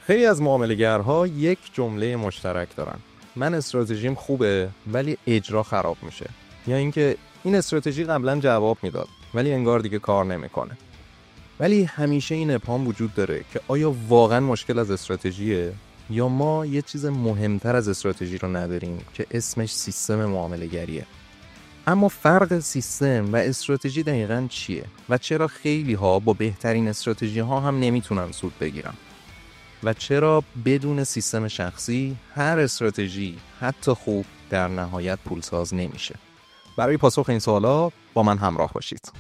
خیلی از معامله‌گرها یک جمله مشترک دارن: من استراتژیم خوبه ولی اجرا خراب میشه، یا اینکه این استراتژی قبلا جواب میداد ولی انگار دیگه کار نمیکنه. ولی همیشه این ابهام وجود داره که آیا واقعا مشکل از استراتژیه یا ما یه چیز مهمتر از استراتژی رو نداریم که اسمش سیستم معامله‌گریه. اما فرق سیستم و استراتژی دقیقاً چیه و چرا خیلی ها با بهترین استراتژی ها هم نمیتونن سود بگیرن؟ و چرا بدون سیستم شخصی هر استراتژی حتی خوب در نهایت پولساز نمیشه؟ برای پاسخ این سوالا با من همراه باشید.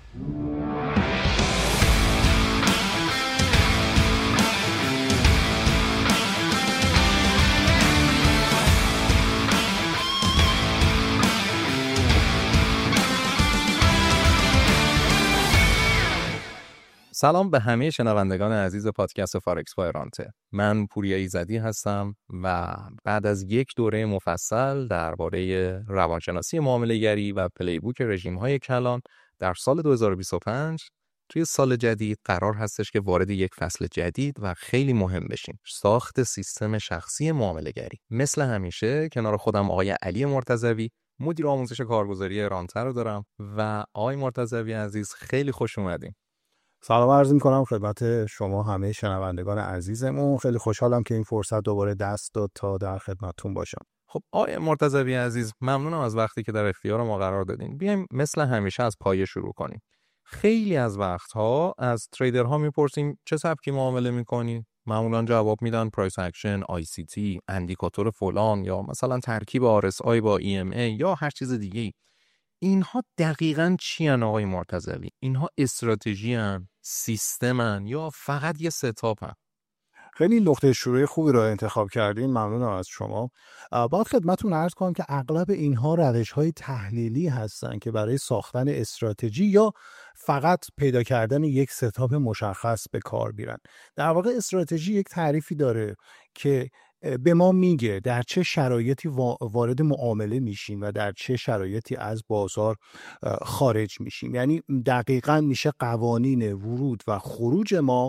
سلام به همه شنوندگان عزیز پادکست فارکس با ارانته. من پوریا ایزدی هستم و بعد از یک دوره مفصل درباره روانشناسی معامله‌گری و پلیبوک رژیم‌های کلان در سال 2025 توی سال جدید قرار هستش که وارد یک فصل جدید و خیلی مهم بشیم: ساخت سیستم شخصی معامله‌گری. مثل همیشه کنار خودم آقای علی مرتضوی، مدیر آموزش کارگزاری ارانته رو دارم و آقای مرتضوی عزیز خیلی خوش اومدین. سلام عرض می‌کنم خدمت شما همه شنوندگان عزیزمون. خیلی خوشحالم که این فرصت دوباره دست داد تا در خدمتتون باشم. خب آقای مرتضوی عزیز، ممنونم از وقتی که در اختیار ما قرار دادین. بیایم مثل همیشه از پایه شروع کنیم. خیلی از وقتها از تریدرها میپرسیم چه سبکی معامله میکنی؟ معمولا جواب میدن پرایس اکشن، ICT، اندیکاتور فلان، یا مثلا ترکیب RSI با EMA یا هر چیز دیگه. اینها دقیقاً چی ان آقای مرتضوی؟ اینها استراتژی ان، سیستمن، یا فقط یه ستاپن؟ خیلی نقطه شروع خوبی رو انتخاب کردین، ممنونم از شما. باید خدمتتون عرض کنم که اغلب اینها روش‌های تحلیلی هستن که برای ساختن استراتژی یا فقط پیدا کردن یک ستاپ مشخص به کار میرن. در واقع استراتژی یک تعریفی داره که به ما میگه در چه شرایطی وارد معامله میشیم و در چه شرایطی از بازار خارج میشیم. یعنی دقیقاً میشه قوانین ورود و خروج ما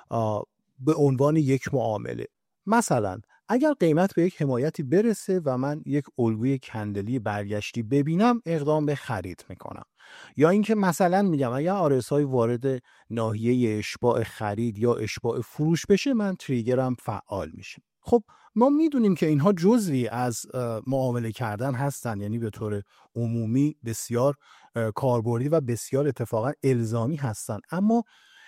به عنوان یک معامله. مثلا اگر قیمت به یک حمایتی برسه و من یک الگوی کندلی برگشتی ببینم، اقدام به خرید میکنم. یا اینکه مثلا میگم اگر RSI وارد ناحیه اشباع خرید یا اشباع فروش بشه، من تریگرم فعال میشه. خب ما میدونیم که اینها جزئی از معامله کردن هستن، یعنی به طور عمومی بسیار کاربردی و بسیار اتفاقا الزامی هستن. اما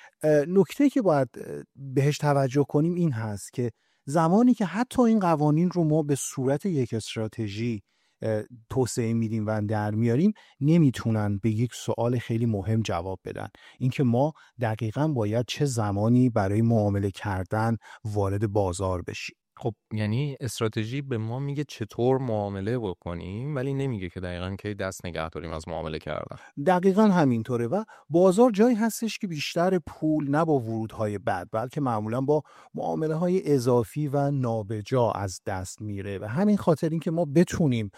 نکته که باید بهش توجه کنیم این هست که زمانی که حتی این قوانین رو ما به صورت یک استراتژی توسعه میدیم و در میاریم، نمیتونن به یک سوال خیلی مهم جواب بدن: اینکه ما دقیقاً باید چه زمانی برای معامله کردن وارد بازار بشیم. خب یعنی استراتژی به ما میگه چطور معامله بکنیم، ولی نمیگه که دقیقاً کی دست نگه داریم از معامله کردن. دقیقاً همینطوره و بازار جایی هستش که بیشتر پول نه با ورودهای بد، بلکه معمولاً با معامله‌های اضافی و نابجا از دست میره. و همین خاطر این که ما بتونیم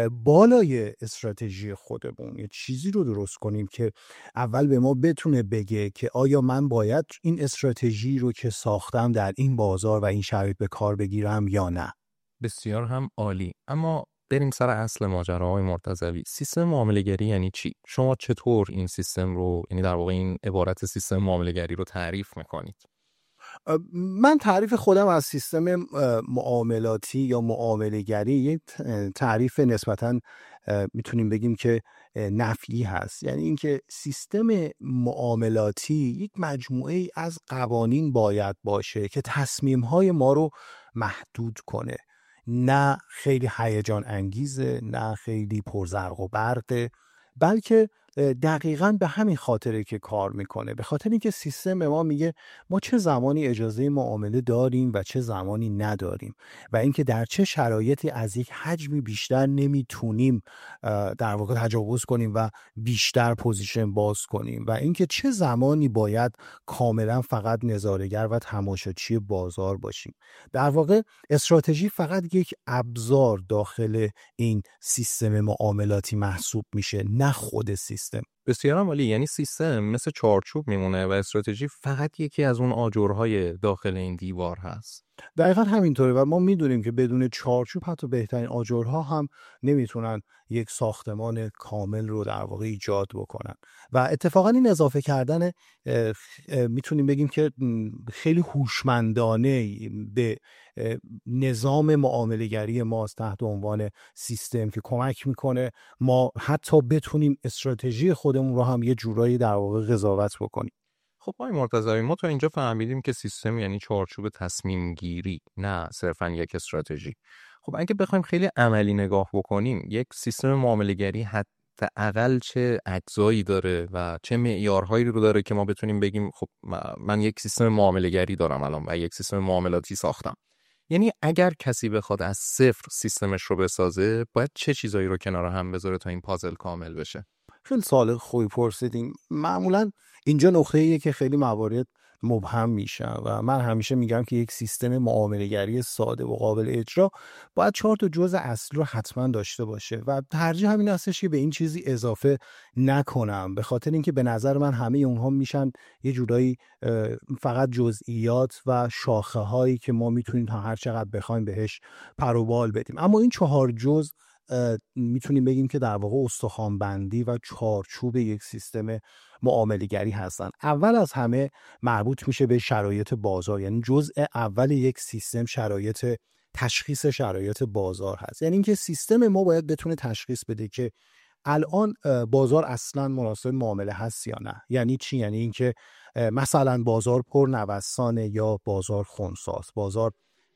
بالای استراتژی خودمون یه چیزی رو درست کنیم که اول به ما بتونه بگه که آیا من باید این استراتژی رو که ساختم در این بازار و این شرایط به کار بگیرم یا نه. بسیار هم عالی. اما بریم سر اصل ماجراهای مرتضوی. سیستم معامله‌گری یعنی چی؟ شما چطور این سیستم رو، یعنی در واقع این عبارت سیستم معامله‌گری رو تعریف میکنید؟ من تعریف خودم از سیستم معاملاتی یا معامله‌گری یک تعریف نسبتاً میتونیم بگیم که نفی هست. یعنی اینکه سیستم معاملاتی یک مجموعه از قوانین باید باشه که تصمیم‌های ما رو محدود کنه، نه خیلی هیجان انگیزه، نه خیلی پرزرق و برقه، بلکه دقیقاً به همین خاطره که کار میکنه. به خاطر اینکه سیستم به ما میگه ما چه زمانی اجازه معامله داریم و چه زمانی نداریم، و اینکه در چه شرایطی از یک حجمی بیشتر نمیتونیم در واقع تجاوز کنیم و بیشتر پوزیشن باز کنیم، و اینکه چه زمانی باید کاملا فقط نظاره‌گر و تماشاچی بازار باشیم. در واقع استراتژی فقط یک ابزار داخل این سیستم معاملاتی محسوب میشه، نه خود سیستم. بسیار عالی. یعنی سیستم مثل چارچوب میمونه و استراتژی فقط یکی از اون آجرهای داخل این دیوار هست. دقیقا همینطوره و ما میدونیم که بدون چارچوب حتی بهترین آجرها هم نمیتونن یک ساختمان کامل رو در واقع ایجاد بکنن. و اتفاقا این اضافه کردن میتونیم بگیم که خیلی هوشمندانه به نظام معامله‌گری ماست تحت عنوان سیستم که کمک میکنه ما حتی بتونیم استراتژی خودمون رو هم یه جورایی در واقع قضاوت بکنیم. خب آقای مرتضوی، ما تا اینجا فهمیدیم که سیستم یعنی چارچوب تصمیم گیری، نه صرفا یک استراتژی. خب اگه بخوایم خیلی عملی نگاه بکنیم، یک سیستم معامله‌گری حداقل چه اجزایی داره و چه معیارهایی رو داره که ما بتونیم بگیم خب من یک سیستم معامله‌گری دارم الان و یک سیستم معاملاتی ساختم. یعنی اگر کسی بخواد از صفر سیستمش رو بسازه، باید چه چیزایی رو کنار هم بذاره تا این پازل کامل بشه؟ خیلی سوال خوبی پرسیدین. معمولا اینجا نقطه‌ایه که خیلی موارد مبهم میشن و من همیشه میگم که یک سیستم معامله‌گری ساده و قابل اجرا باید 4 تا جزء اصلی رو حتما داشته باشه و ترجیح همین هستش که به این چیزی اضافه نکنم، به خاطر اینکه به نظر من همه اونها میشن یه جورایی فقط جزئیات و شاخه هایی که ما میتونیم تا هر چقدر بخوایم بهش پر و بال بدیم. اما این 4 جزء میتونیم بگیم که در واقع استخوان بندی و چارچوب یک سیستم معامله‌گری هستن. اول از همه مربوط میشه به شرایط بازار، یعنی جزء اول یک سیستم تشخیص شرایط بازار هست. یعنی اینکه سیستم ما باید بتونه تشخیص بده که الان بازار اصلا مناسب معامله هست یا نه. یعنی چی؟ یعنی اینکه مثلا بازار پرنوسانه یا بازار خنثیست، بازار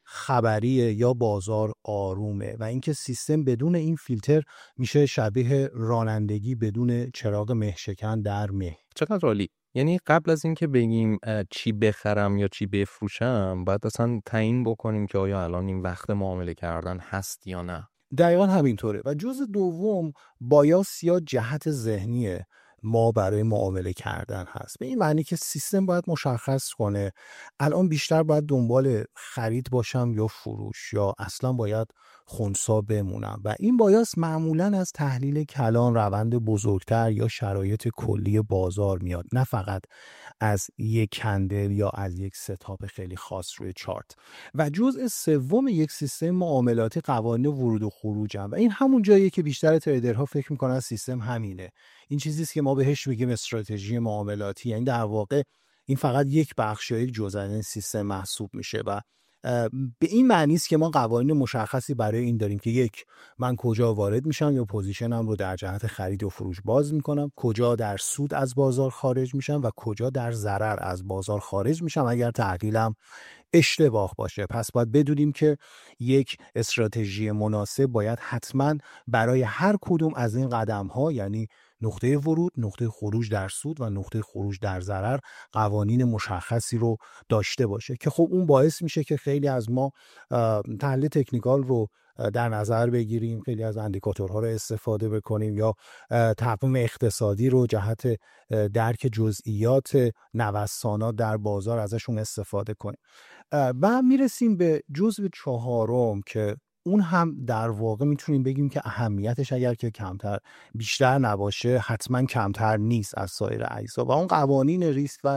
خبریه یا بازار آرومه، و اینکه سیستم بدون این فیلتر میشه شبیه رانندگی بدون چراغ مهشکن در مه. چقدر عالی. یعنی قبل از اینکه بگیم چی بخرم یا چی بفروشم، باید اصلا تعیین بکنیم که آیا الان این وقت معامله کردن هست یا نه. دقیقا همینطوره. و جزء دوم بایاس یا جهت ذهنی ما برای معامله کردن هست. به این معنی که سیستم باید مشخص کنه الان بیشتر باید دنبال خرید باشم یا فروش، یا اصلا باید خنثی بمونم. و این بایاس معمولا از تحلیل کلان، روند بزرگتر یا شرایط کلی بازار میاد، نه فقط از یک کندل یا از یک ستاپ خیلی خاص روی چارت. و جزء سوم یک سیستم معاملاتی قوانین ورود و خروجن و این همون جاییه که بیشتر تریدرها فکر میکنن سیستم همینه. این چیزیه که ما بهش میگیم استراتژی معاملاتی. یعنی در واقع این فقط یک بخش یا یک جزء از سیستم محسوب میشه و به این معنی است که ما قوانین مشخصی برای این داریم که یک، من کجا وارد میشم یا پوزیشنم رو در جهت خرید و فروش باز میکنم، کجا در سود از بازار خارج میشم و کجا در ضرر از بازار خارج میشم اگر تحلیلم اشتباه باشه. پس باید بدونیم که یک استراتژی مناسب باید حتما برای هر کدوم از این قدم ها، یعنی نقطه ورود، نقطه خروج در سود و نقطه خروج در ضرر، قوانین مشخصی رو داشته باشه که خب اون باعث میشه که خیلی از ما تحلیل تکنیکال رو در نظر بگیریم، خیلی از اندیکاتورها رو استفاده بکنیم یا تقویم اقتصادی رو جهت درک جزئیات نوسانات در بازار ازشون استفاده کنیم. و میرسیم به جزء چهارم که اون هم در واقع میتونیم بگیم که اهمیتش اگر که بیشتر نباشه حتما کمتر نیست از سایر اجزا، و اون قوانین ریسک و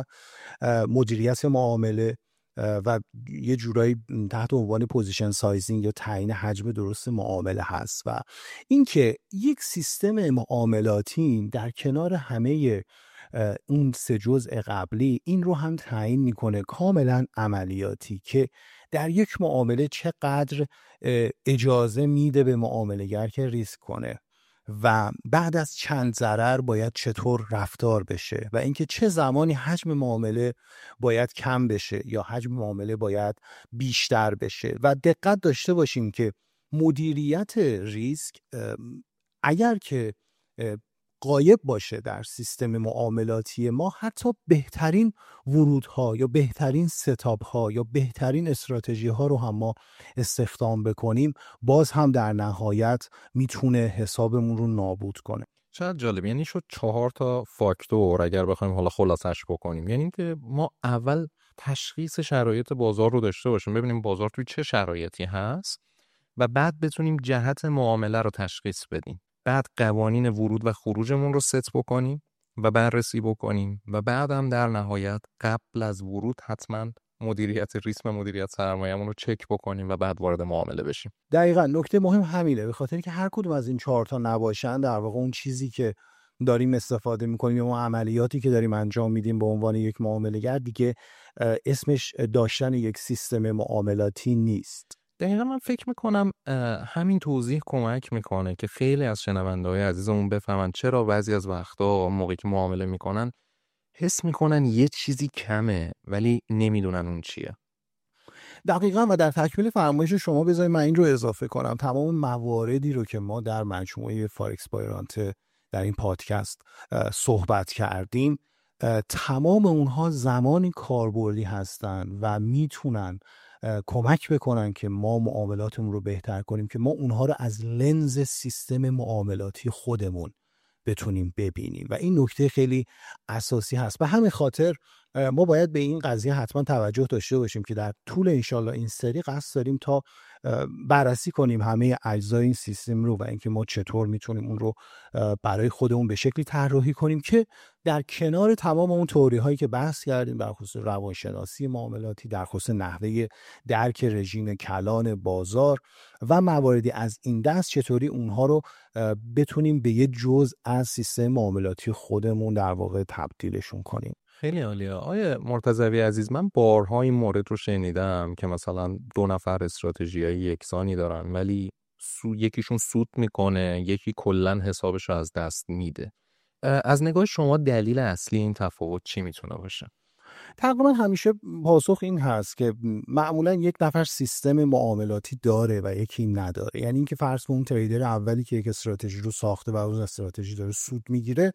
مدیریت معامله و یه جورایی تحت عنوان پوزیشن سایزینگ یا تعیین حجم درست معامله هست. و اینکه یک سیستم معاملاتی در کنار همه اون 3 جزء قبلی این رو هم تعیین میکنه کاملا عملیاتی که در یک معامله چقدر اجازه میده به معامله‌گر که ریسک کنه و بعد از چند ضرر باید چطور رفتار بشه و اینکه چه زمانی حجم معامله باید کم بشه یا حجم معامله باید بیشتر بشه. و دقت داشته باشیم که مدیریت ریسک اگر که غایب باشه در سیستم معاملاتی ما، حتی بهترین ورودها یا بهترین ستاپ‌ها یا بهترین استراتژی‌ها رو هم ما استخدام بکنیم، باز هم در نهایت میتونه حسابمون رو نابود کنه. چقدر جالب. یعنی شد 4 تا فاکتور اگر بخوایم حالا خلاصش بکنیم. یعنی که ما اول تشخیص شرایط بازار رو داشته باشیم، ببینیم بازار توی چه شرایطی هست و بعد بتونیم جهت معامله رو تشخیص بدیم. بعد قوانین ورود و خروجمون رو ست بکنیم و بررسی بکنیم و بعدم در نهایت قبل از ورود حتما مدیریت ریسک و مدیریت سرمایه‌مون رو چک بکنیم و بعد وارد معامله بشیم. دقیقاً نکته مهم همینه، به خاطر که هر کدوم از این 4 تا نباشن در واقع اون چیزی که داریم استفاده می‌کنیم یا اون عملیاتی که داریم انجام میدیم به عنوان یک معامله‌گر دیگه اسمش داشتن یک سیستم معاملاتی نیست. دقیقا من فکر میکنم همین توضیح کمک میکنه که خیلی از شنونده‌های عزیزمون بفهمن چرا بعضی از وقتا موقعی که معامله میکنن حس میکنن یه چیزی کمه ولی نمیدونن اون چیه. دقیقاً. و در تکمیل فرمایش شما بذارید من این رو اضافه کنم، تمام مواردی رو که ما در مجموعه فارکس بایرانته در این پادکست صحبت کردیم، تمام اونها زمانی کاربردی هستن و میتونن کمک بکنن که ما معاملاتمون رو بهتر کنیم، که ما اونها رو از لنز سیستم معاملاتی خودمون بتونیم ببینیم و این نکته خیلی اساسی هست. به همین خاطر ما باید به این قضیه حتما توجه داشته باشیم که در طول انشالله این سری قصد داریم تا بررسی کنیم همه اجزای این سیستم رو و اینکه ما چطور میتونیم اون رو برای خودمون به شکلی طراحی کنیم که در کنار تمام اون تئوری هایی که بحث کردیم در خصوص روانشناسی معاملاتی، در خصوص نحوه درک رژیم کلان بازار و مواردی از این دست، چطوری اونها رو بتونیم به یه جزء از سیستم معاملاتی خودمون در واقع تبدیلشون کنیم. خیلی عالیه. آیه مرتضوی عزیز، من بارها این مورد رو شنیدم که مثلا 2 نفر استراتژیای یکسانی دارن ولی یکیشون سود میکنه، یکی کلا حسابش رو از دست میده. از نگاه شما دلیل اصلی این تفاوت چی میتونه باشه؟ تقریبا همیشه پاسخ این هست که معمولا یک نفر سیستم معاملاتی داره و یکی نداره. یعنی اینکه فرض کن اون تریدر اولی که یک استراتژی رو ساخته و اون استراتژی داره سود میگیره،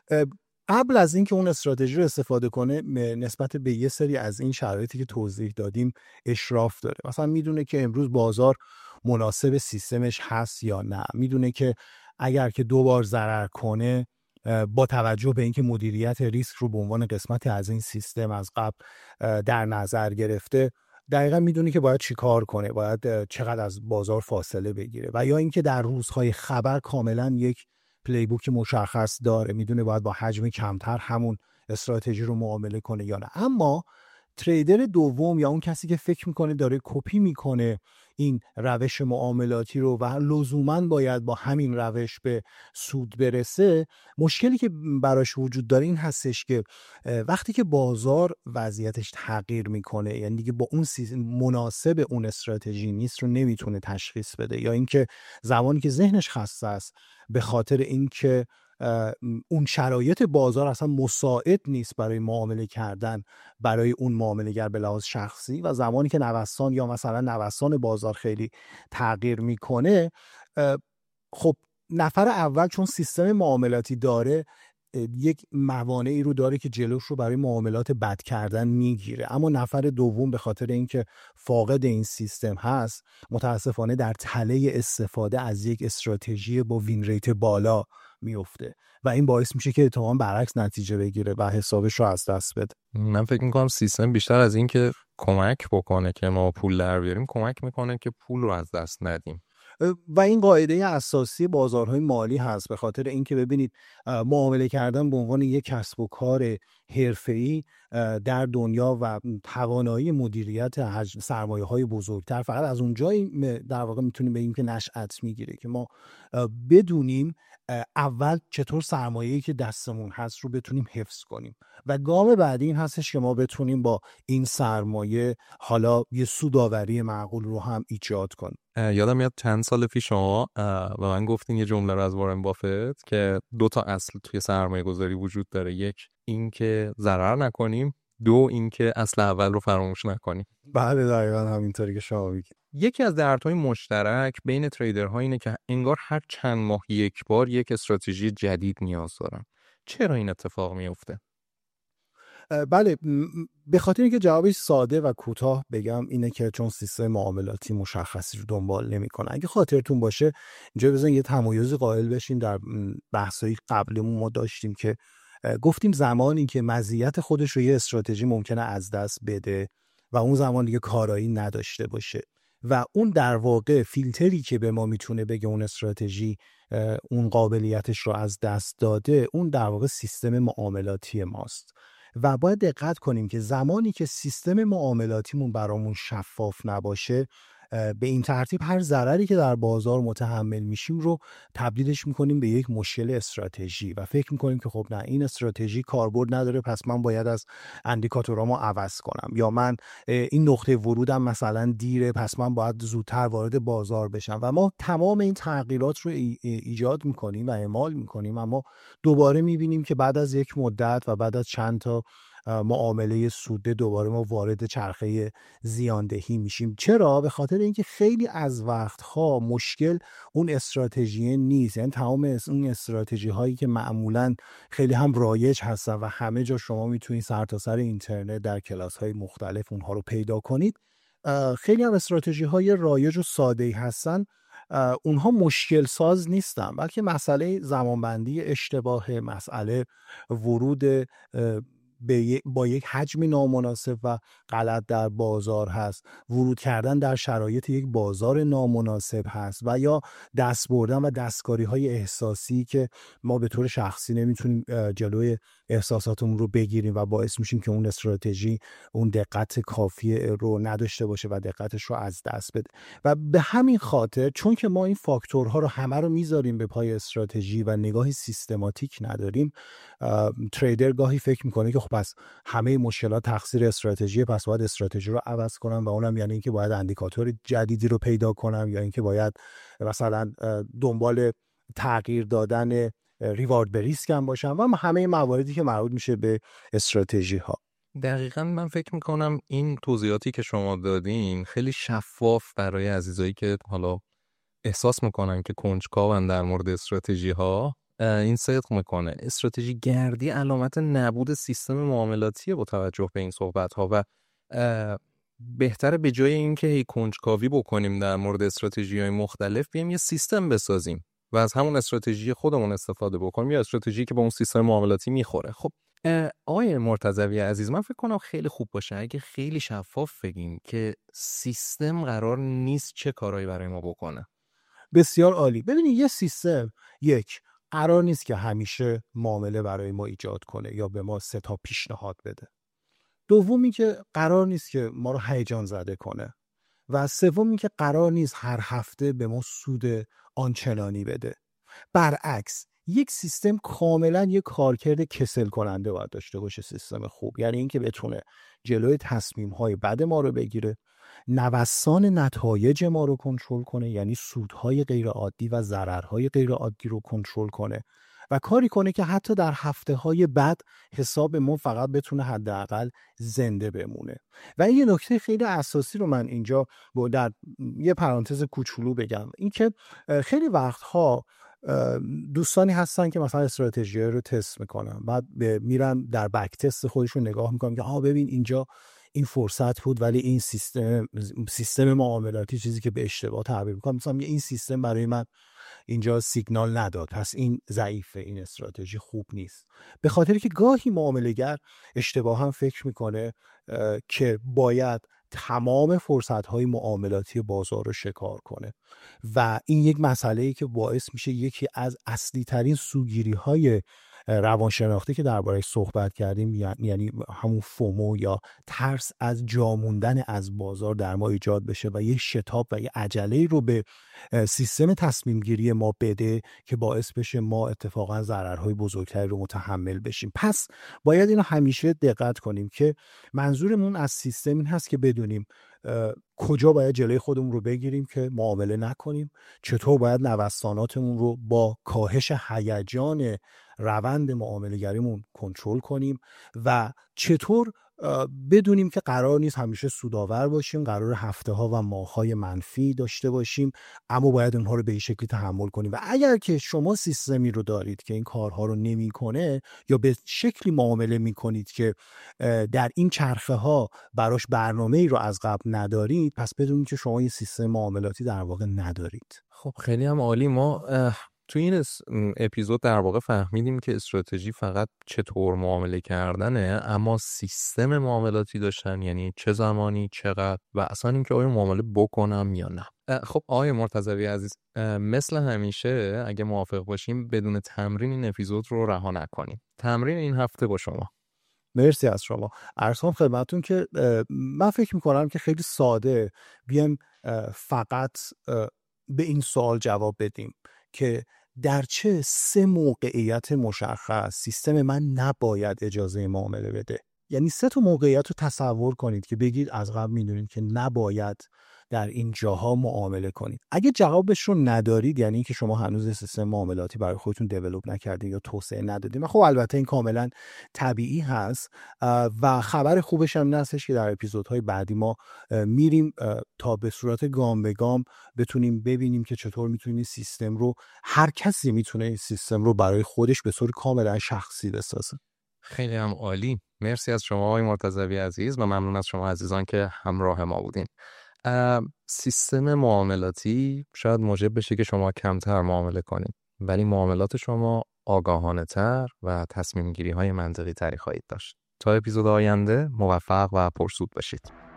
قبل از اینکه اون استراتژی رو استفاده کنه نسبت به یه سری از این شرایطی که توضیح دادیم اشراف داره. مثلا میدونه که امروز بازار مناسب سیستمش هست یا نه، میدونه که اگر که 2 بار ضرر کنه با توجه به اینکه مدیریت ریسک رو به عنوان قسمتی از این سیستم از قبل در نظر گرفته، دقیقا میدونه که باید چی کار کنه، باید چقدر از بازار فاصله بگیره. و یا اینکه در روزهای خبر کاملا یک پلی بوک مشخص داره، میدونه باید با حجم کمتر همون استراتژی رو معامله کنه یا نه. اما تریدر دوم یا اون کسی که فکر میکنه داره کپی میکنه این روش معاملاتی رو و لزوماً باید با همین روش به سود برسه، مشکلی که براش وجود داره این هستش که وقتی که بازار وضعیتش تغییر میکنه، یعنی دیگه با اون مناسب اون استراتژی نیست، رو نمیتونه تشخیص بده، یا اینکه زمانی که ذهنش خسته است به خاطر اینکه اون شرایط بازار اصلا مساعد نیست برای معامله کردن برای اون معامله‌گر به لحاظ شخصی، و زمانی که نوسان یا مثلا نوسان بازار خیلی تغییر میکنه، خب نفر اول چون سیستم معاملاتی داره یک موانعی رو داره که جلوش رو برای معاملات بد کردن میگیره، اما نفر دوم به خاطر اینکه فاقد این سیستم هست متاسفانه در تله استفاده از یک استراتژی با وین ریت بالا میفته و این باعث میشه که تمام برعکس نتیجه بگیره و حسابش رو از دست بده. من فکر میکنم سیستم بیشتر از این که کمک بکنه که ما پول در بیاریم، کمک میکنه که پول رو از دست ندیم. و این قاعده اساسی بازارهای مالی هست، به خاطر اینکه ببینید معامله کردن به عنوان یک کسب و کار حرفه‌ای در دنیا و توانایی مدیریت سرمایه‌های بزرگتر فقط از اونجایی در واقع میتونیم بگیم که نشأت میگیره که ما بدونیم اول چطور سرمایه‌ای که دستمون هست رو بتونیم حفظ کنیم و گام بعدی این هستش که ما بتونیم با این سرمایه حالا یه سودآوری معقول رو هم ایجاد کنیم. یادم میاد چند سال پیش شما و من گفتین یه جمله رو از وارن بافت که 2 تا اصل توی سرمایه گذاری وجود داره، یک این که ضرر نکنیم، 2 این که اصل اول رو فراموش نکنیم. بله دقیقاً همینطوری که شما میگید. یکی از دردهای مشترک بین تریدرها اینه که انگار هر چند ماه یک بار یک استراتژی جدید نیاز دارن. چرا این اتفاق میفته؟ بله، به خاطر اینکه جوابش ساده و کوتاه بگم اینه که چون سیستم معاملاتی مشخصی رو دنبال نمی‌کنه. اگه خاطرتون باشه اینجا بزنین یه تمایزی قائل بشیم، در بحث‌های قبلمون ما داشتیم که گفتیم زمانی که مزیت خودش رو یه استراتژی ممکنه از دست بده و اون زمان دیگه کارایی نداشته باشه، و اون در واقع فیلتری که به ما میتونه بگه اون استراتژی اون قابلیتش رو از دست داده، اون در واقع سیستم معاملاتی ماست. و باید دقت کنیم که زمانی که سیستم معاملاتیمون برامون شفاف نباشه، به این ترتیب هر ضرری که در بازار متحمل میشیم رو تبدیلش میکنیم به یک مشکل استراتژی و فکر میکنیم که خب نه، این استراتژی کاربرد نداره، پس من باید از اندیکاتورامو عوض کنم، یا من این نقطه ورودم مثلا دیره، پس من باید زودتر وارد بازار بشم. و ما تمام این تغییرات رو ایجاد میکنیم و اعمال میکنیم، اما دوباره میبینیم که بعد از یک مدت و بعد از چند تا معامله سوده دوباره ما وارد چرخه زیاندهی میشیم. چرا؟ به خاطر اینکه خیلی از وقتها مشکل اون استراتژی نیست. یعنی تمام اون استراتژی هایی که معمولا خیلی هم رایج هستن و همه جا شما میتونید سرتاسر اینترنت در کلاس های مختلف اونها رو پیدا کنید، خیلی هم استراتژی های رایج و ساده هستن، اونها مشکل ساز نیستن، بلکه مسئله زمانبندی اشتباه، مسئله ورود با یک حجم نامناسب و غلط در بازار هست، ورود کردن در شرایط یک بازار نامناسب هست، و یا دست بردن و دستکاری های احساسی که ما به طور شخصی نمیتونیم جلوی احساساتمون رو بگیریم و باعث میشیم که اون استراتژی اون دقت کافی رو نداشته باشه و دقتش رو از دست بده. و به همین خاطر، چون که ما این فاکتورها رو همه رو میذاریم به پای استراتژی و نگاهی سیستماتیک نداریم، تریدر گاهی فکر میکنه که خب پس همه مشکلات تقصیر استراتژیه، پس باید استراتژی رو عوض کنم، و اونم یعنی اینکه باید اندیکاتور جدیدی رو پیدا کنم، یا اینکه باید مثلا دنبال تغییر دادن ریوارد به ریسک هم باشم و همه مواردی که مربوط میشه به استراتژی ها. دقیقاً من فکر میکنم این توضیحاتی که شما دادین خیلی شفاف برای عزیزایی که حالا احساس میکنن که کنجکاون در مورد استراتژی ها این صدق میکنه. استراتژی گردی علامت نبود سیستم معاملاتی با توجه به این صحبت ها، و بهتره به جای اینکه هی کنجکاوی بکنیم در مورد استراتژی های مختلف، بیایم یه سیستم بسازیم و از همون استراتژی خودمون استفاده بکنیم، یا استراتژی که با اون سیستم معاملاتی میخوره. خب آقای مرتضوی عزیز، من فکر کنم خیلی خوب باشه اگه خیلی شفاف بگیم که سیستم قرار نیست چه کارهایی برای ما بکنه. بسیار عالی. ببینید، یه سیستم قرار نیست که همیشه معامله برای ما ایجاد کنه یا به ما 3 تا پیشنهاد بده. دومی که قرار نیست که ما رو هیجان زده کنه، و سومی که قرار نیست هر هفته به ما سود آنچنانی بده. برعکس، یک سیستم کاملا یک کارکرد کسل کننده باید داشته باشه. سیستم خوب یعنی اینکه بتونه جلوی تصمیم‌های بد ما رو بگیره، نوسان نتایج ما رو کنترل کنه، یعنی سودهای غیر عادی و ضررهای غیر عادی رو کنترل کنه، و کاری کنه که حتی در هفته‌های بعد حساب ما فقط بتونه حداقل زنده بمونه. و این یه نکته خیلی اساسی رو من اینجا در یه پرانتز کوچولو بگم، این که خیلی وقتها دوستانی هستن که مثلا استراتژی رو تست میکنن، بعد میرن در بک تست خودشون نگاه میکنن که ببین اینجا این فرصت بود، ولی این سیستم معاملاتی، چیزی که به اشتباه تعبیر میکنم، مثلا این سیستم برای من اینجا سیگنال نداد، پس این ضعیفه، این استراتژی خوب نیست. به خاطر که گاهی معامله‌گر اشتباه هم فکر میکنه که باید تمام فرصت‌های معاملاتی بازار رو شکار کنه، و این یک مسئله‌ای که باعث میشه یکی از اصلی ترین سوگیری‌های روانشناختی که درباره‌اش صحبت کردیم، یعنی همون فومو یا ترس از جا موندن از بازار در ما ایجاد بشه و یه شتاب و یه عجله رو به سیستم تصمیم گیری ما بده که باعث بشه ما اتفاقا ضررهای بزرگتری رو متحمل بشیم. پس باید اینو همیشه دقت کنیم که منظورمون از سیستم این هست که بدونیم کجا باید جلوی خودمون رو بگیریم که معامله نکنیم، چطور باید نوساناتمون رو با کاهش هیجان روند معامله گریمون کنترل کنیم، و چطور بدونیم که قرار نیست همیشه سودآور باشیم، قرار هفته ها و ماه های منفی داشته باشیم، اما باید اونها رو به این شکلی تحمل کنیم. و اگر که شما سیستمی رو دارید که این کارها رو نمیکنه، یا به شکلی معامله میکنید که در این چرخه ها براش برنامه‌ای رو از قبل ندارید، پس بدونید که شما یه سیستم معاملاتی در واقع ندارید. خب خیلی هم عالی. ما تو این اپیزود در واقع فهمیدیم که استراتژی فقط چطور معامله کردنه، اما سیستم معاملاتی داشتن، یعنی چه زمانی، چقدر و اصلا اینکه آیا معامله بکنم یا نه. خب آقای مرتضوی عزیز، مثل همیشه اگه موافق باشیم بدون تمرین این اپیزود رو رها نکنیم. تمرین این هفته با شما. مرسی از شما. عرض کنم خدمتتون که من فکر میکنم که خیلی ساده بیایم فقط به این سوال جواب بدیم که در چه 3 موقعیت مشخص سیستم من نباید اجازه معامله بده. یعنی 3 تا موقعیت رو تصور کنید که بگید از قبل میدونید که نباید در این جاها معامله کنید. اگه جوابش رو ندارید یعنی اینکه شما هنوز سیستم معاملاتی برای خودتون دیولپ نکردید یا توسعه ندادید. خب البته این کاملا طبیعی هست و خبر خوبش هم این هستش که در اپیزودهای بعدی ما میریم تا به صورت گام به گام بتونیم ببینیم که چطور میتونیم سیستم رو، هر کسی میتونه این سیستم رو برای خودش به صورت کاملا شخصی بسازه. خیلی هم عالی. مرسی از شما آقای مرتضوی عزیز و ممنون از شما عزیزان که همراه ما بودین. سیستم معاملاتی شاید موجب بشه که شما کمتر معامله کنید، ولی معاملات شما آگاهانه تر و تصمیم گیری های منطقی تری خواهید داشت. تا اپیزود آینده موفق و پرسود باشید.